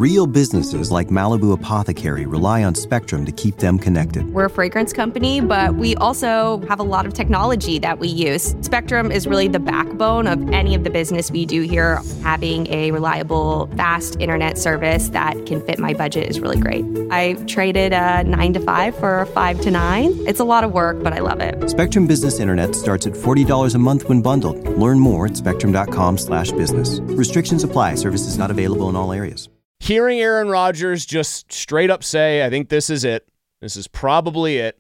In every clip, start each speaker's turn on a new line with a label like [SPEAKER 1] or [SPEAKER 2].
[SPEAKER 1] Real businesses like Malibu Apothecary rely on Spectrum to keep them connected.
[SPEAKER 2] We're a fragrance company, but we also have a lot of technology that we use. Spectrum is really the backbone of any of the business we do here. Having a reliable, fast internet service that can fit my budget is really great. I traded a 9 to 5 for a 5 to 9. It's a lot of work, but I love it.
[SPEAKER 1] Spectrum Business Internet starts at $40 a month when bundled. Learn more at spectrum.com/business. Restrictions apply. Services not available in all areas.
[SPEAKER 3] Hearing Aaron Rodgers just straight up say, I think this is it, this is probably it,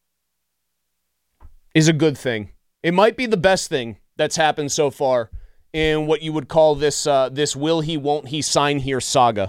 [SPEAKER 3] is a good thing. It might be the best thing that's happened so far in what you would call this will he, won't he sign here saga.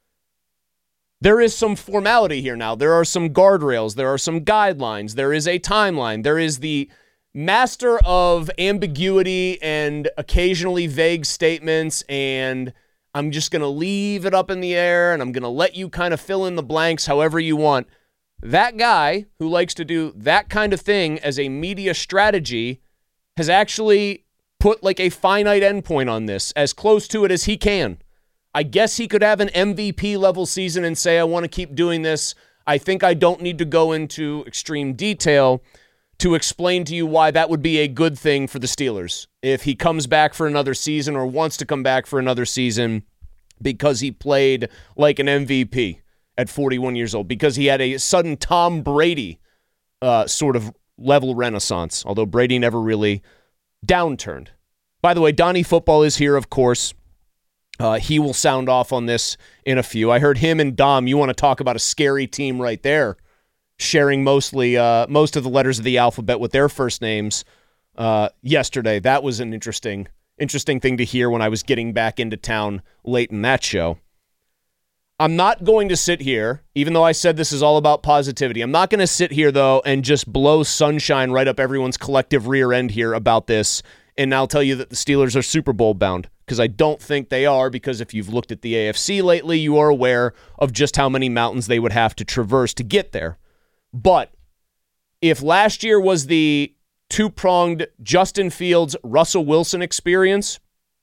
[SPEAKER 3] There is some formality here now. There are some guardrails. There are some guidelines. There is a timeline. There is the master of ambiguity and occasionally vague statements, and I'm just going to leave it up in the air, and I'm going to let you kind of fill in the blanks however you want. That guy who likes to do that kind of thing as a media strategy has actually put like a finite endpoint on this, as close to it as he can. I guess he could have an MVP level season and say, I want to keep doing this. I think I don't need to go into extreme detail to explain to you why that would be a good thing for the Steelers. If he comes back for another season or wants to come back for another season because he played like an MVP at 41 years old, because he had a sudden Tom Brady sort of level renaissance, although Brady never really downturned. By the way, Donnie Football is here, of course. He will sound off on this in a few. I heard him and Dom, you want to talk about a scary team right there, sharing most of the letters of the alphabet with their first names yesterday. That was an interesting thing to hear when I was getting back into town late in that show. I'm not going to sit here, even though I said this is all about positivity, I'm not going to sit here, though, and just blow sunshine right up everyone's collective rear end here about this and now tell you that the Steelers are Super Bowl bound, because I don't think they are, because if you've looked at the AFC lately, you are aware of just how many mountains they would have to traverse to get there. But if last year was the two-pronged Justin Fields, Russell Wilson experience,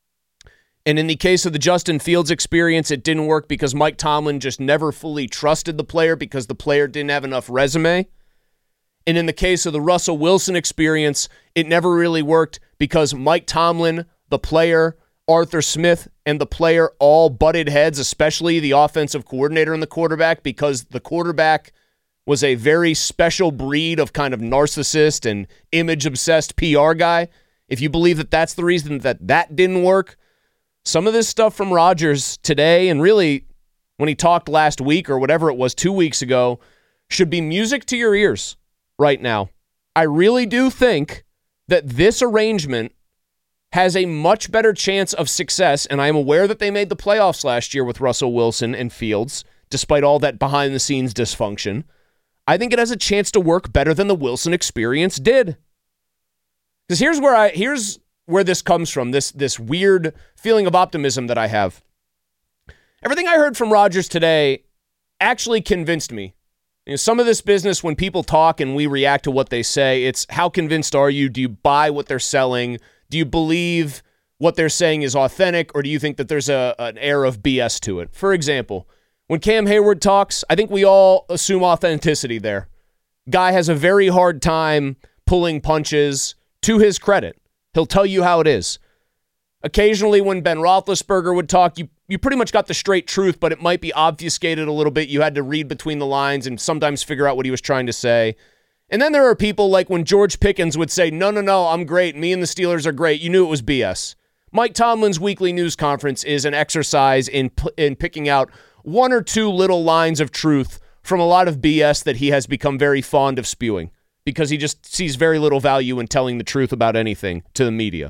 [SPEAKER 3] and in the case of the Justin Fields experience, it didn't work because Mike Tomlin just never fully trusted the player because the player didn't have enough resume. And in the case of the Russell Wilson experience, it never really worked because Mike Tomlin, the player, Arthur Smith, and the player all butted heads, especially the offensive coordinator and the quarterback, because the quarterback was a very special breed of kind of narcissist and image-obsessed PR guy. If you believe that that's the reason that didn't work, some of this stuff from Rodgers today, and really when he talked last week or whatever it was 2 weeks ago, should be music to your ears right now. I really do think that this arrangement has a much better chance of success, and I am aware that they made the playoffs last year with Russell Wilson and Fields, despite all that behind-the-scenes dysfunction. I think it has a chance to work better than the Wilson experience did. Because here's where this comes from, this weird feeling of optimism that I have. Everything I heard from Rodgers today actually convinced me. You know, some of this business, when people talk and we react to what they say, it's how convinced are you? Do you buy what they're selling? Do you believe what they're saying is authentic, or do you think that there's an air of BS to it? For example, when Cam Hayward talks, I think we all assume authenticity there. Guy has a very hard time pulling punches. To his credit, he'll tell you how it is. Occasionally when Ben Roethlisberger would talk, you pretty much got the straight truth, but it might be obfuscated a little bit. You had to read between the lines and sometimes figure out what he was trying to say. And then there are people like when George Pickens would say, no, I'm great. Me and the Steelers are great. You knew it was BS. Mike Tomlin's weekly news conference is an exercise in picking out one or two little lines of truth from a lot of BS that he has become very fond of spewing because he just sees very little value in telling the truth about anything to the media.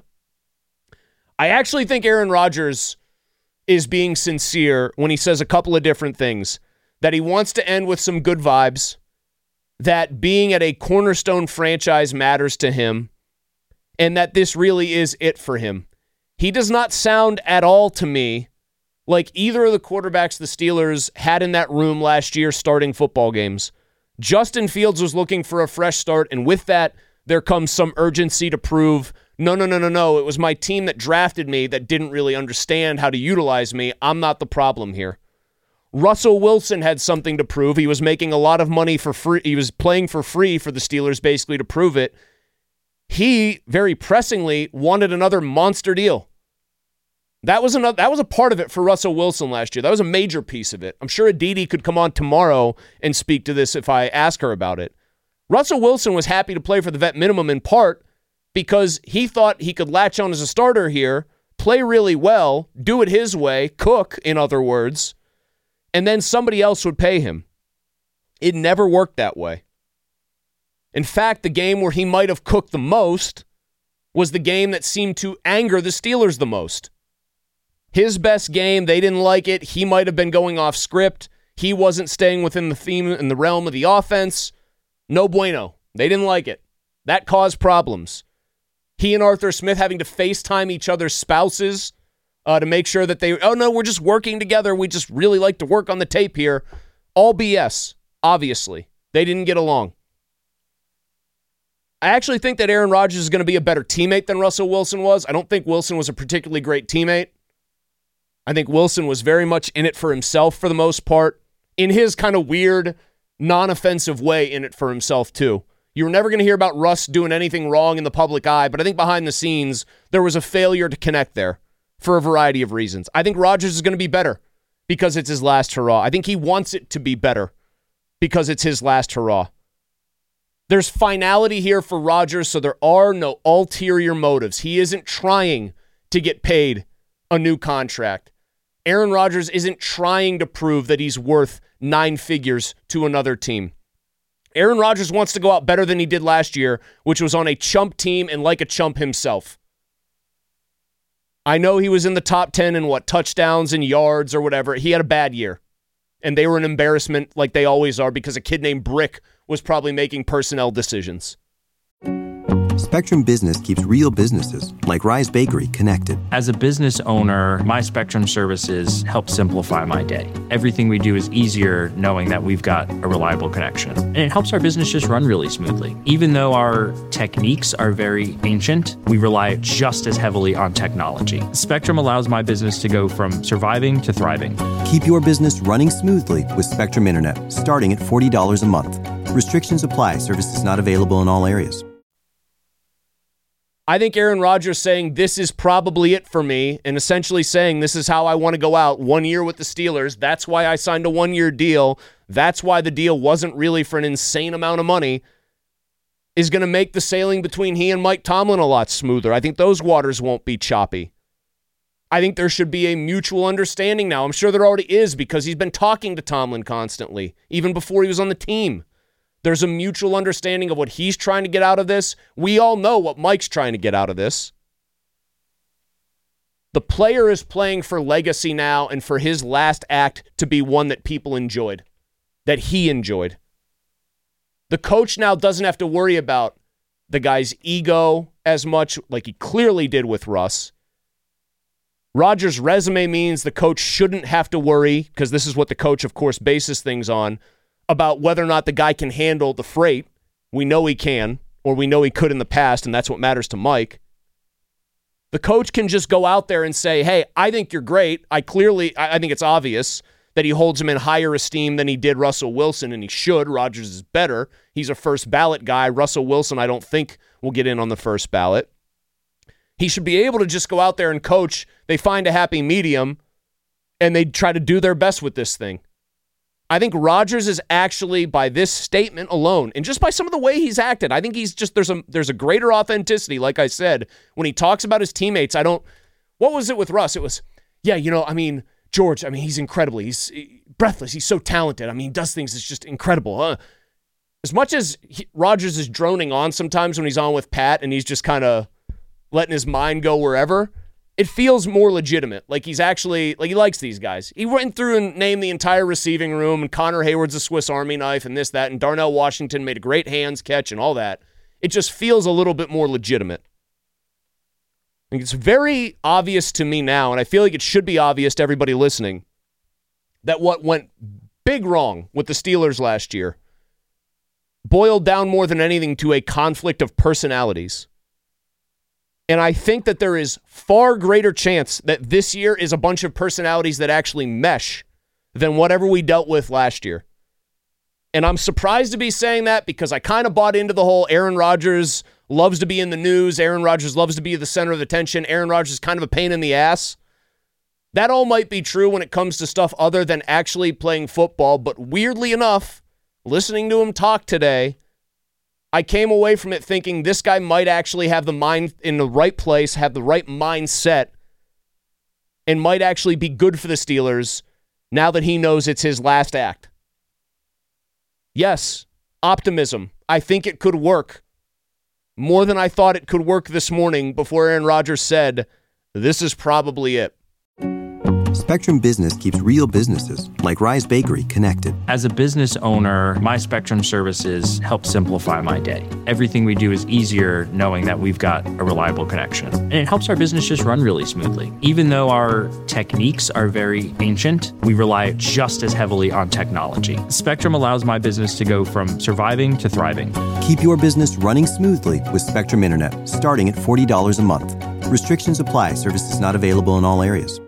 [SPEAKER 3] I actually think Aaron Rodgers is being sincere when he says a couple of different things, that he wants to end with some good vibes, that being at a cornerstone franchise matters to him, and that this really is it for him. He does not sound at all to me like either of the quarterbacks the Steelers had in that room last year starting football games. Justin Fields was looking for a fresh start, and with that, there comes some urgency to prove, no, it was my team that drafted me that didn't really understand how to utilize me. I'm not the problem here. Russell Wilson had something to prove. He was making a lot of money for free. He was playing for free for the Steelers, basically, to prove it. He, very pressingly, wanted another monster deal. That was a part of it for Russell Wilson last year. That was a major piece of it. I'm sure Aditi could come on tomorrow and speak to this if I ask her about it. Russell Wilson was happy to play for the vet minimum in part because he thought he could latch on as a starter here, play really well, do it his way, cook, in other words, and then somebody else would pay him. It never worked that way. In fact, the game where he might have cooked the most was the game that seemed to anger the Steelers the most. His best game, they didn't like it. He might have been going off script. He wasn't staying within the theme and the realm of the offense. No bueno. They didn't like it. That caused problems. He and Arthur Smith having to FaceTime each other's spouses to make sure that we're just working together. We just really like to work on the tape here. All BS, obviously. They didn't get along. I actually think that Aaron Rodgers is going to be a better teammate than Russell Wilson was. I don't think Wilson was a particularly great teammate. I think Wilson was very much in it for himself for the most part, in his kind of weird, non-offensive way in it for himself too. You were never going to hear about Russ doing anything wrong in the public eye, but I think behind the scenes, there was a failure to connect there for a variety of reasons. I think Rodgers is going to be better because it's his last hurrah. I think he wants it to be better because it's his last hurrah. There's finality here for Rodgers, so there are no ulterior motives. He isn't trying to get paid a new contract. Aaron Rodgers isn't trying to prove that he's worth 9 figures to another team. Aaron Rodgers wants to go out better than he did last year, which was on a chump team and like a chump himself. I know he was in the top 10 in touchdowns and yards or whatever. He had a bad year, and they were an embarrassment like they always are because a kid named Brick was probably making personnel decisions.
[SPEAKER 1] Spectrum Business keeps real businesses, like Rise Bakery, connected.
[SPEAKER 4] As a business owner, my Spectrum services help simplify my day. Everything we do is easier knowing that we've got a reliable connection. And it helps our business just run really smoothly. Even though our techniques are very ancient, we rely just as heavily on technology. Spectrum allows my business to go from surviving to thriving.
[SPEAKER 1] Keep your business running smoothly with Spectrum Internet, starting at $40 a month. Restrictions apply. Services not available in all areas.
[SPEAKER 3] I think Aaron Rodgers saying this is probably it for me and essentially saying this is how I want to go out 1 year with the Steelers. That's why I signed a 1-year deal. That's why the deal wasn't really for an insane amount of money is going to make the sailing between he and Mike Tomlin a lot smoother. I think those waters won't be choppy. I think there should be a mutual understanding now. I'm sure there already is because he's been talking to Tomlin constantly, even before he was on the team. There's a mutual understanding of what he's trying to get out of this. We all know what Mike's trying to get out of this. The player is playing for legacy now and for his last act to be one that people enjoyed, that he enjoyed. The coach now doesn't have to worry about the guy's ego as much like he clearly did with Russ. Rodgers' resume means the coach shouldn't have to worry, because this is what the coach, of course, bases things on, about whether or not the guy can handle the freight. We know he can, or we know he could in the past, and that's what matters to Mike. The coach can just go out there and say, hey, I think you're great. I think it's obvious that he holds him in higher esteem than he did Russell Wilson, and he should. Rodgers is better. He's a first ballot guy. Russell Wilson, I don't think, will get in on the first ballot. He should be able to just go out there and coach. They find a happy medium, and they try to do their best with this thing. I think Rodgers is actually, by this statement alone, and just by some of the way he's acted, I think he's just, there's a greater authenticity, like I said, when he talks about his teammates. What was it with Russ? It was, George, he's incredible. He's breathless. He's so talented. He does things that's just incredible. Huh? As much as Rodgers is droning on sometimes when he's on with Pat and he's just kind of letting his mind go wherever, it feels more legitimate. Like he's actually, he likes these guys. He went through and named the entire receiving room, and Connor Hayward's a Swiss Army knife and this, that, and Darnell Washington made a great hands catch and all that. It just feels a little bit more legitimate. I think it's very obvious to me now, and I feel like it should be obvious to everybody listening, that what went big wrong with the Steelers last year boiled down more than anything to a conflict of personalities. And I think that there is far greater chance that this year is a bunch of personalities that actually mesh than whatever we dealt with last year. And I'm surprised to be saying that because I kind of bought into the whole Aaron Rodgers loves to be in the news. Aaron Rodgers loves to be the center of attention. Aaron Rodgers is kind of a pain in the ass. That all might be true when it comes to stuff other than actually playing football. But weirdly enough, listening to him talk today, I came away from it thinking this guy might actually have the mind in the right place, have the right mindset, and might actually be good for the Steelers now that he knows it's his last act. Yes, optimism. I think it could work. More than I thought it could work this morning before Aaron Rodgers said, this is probably it.
[SPEAKER 1] Spectrum Business keeps real businesses, like Rise Bakery, connected.
[SPEAKER 4] As a business owner, my Spectrum services help simplify my day. Everything we do is easier knowing that we've got a reliable connection. And it helps our business just run really smoothly. Even though our techniques are very ancient, we rely just as heavily on technology. Spectrum allows my business to go from surviving to thriving.
[SPEAKER 1] Keep your business running smoothly with Spectrum Internet, starting at $40 a month. Restrictions apply. Services not available in all areas.